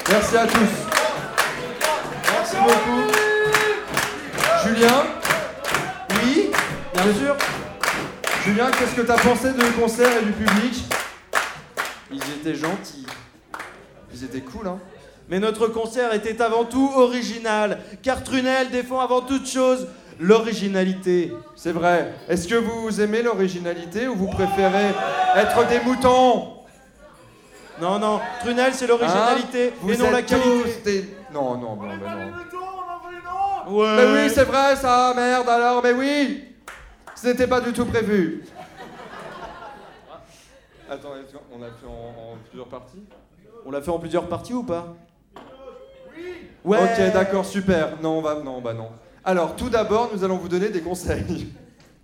Merci à tous. Merci beaucoup. Julien? Oui, bien sûr. Julien, qu'est-ce que t'as pensé de concert et du public? Ils étaient gentils. Ils étaient cool, hein. Mais notre concert était avant tout original, car Trunel défend avant toute chose l'originalité. C'est vrai. Est-ce que vous aimez l'originalité ou vous préférez être des moutons? Non, non, Trunel c'est l'originalité Hein? et non la qualité. Des... Non, non, non, mais non. Ouais. Mais oui, c'est vrai ça, merde alors, mais oui. Ce n'était pas du tout prévu. Attends, on l'a fait en plusieurs parties? On l'a fait en plusieurs parties ou pas? Oui. Ouais. Ok, d'accord, super. Non, bah non. Alors, tout d'abord, nous allons vous donner des conseils.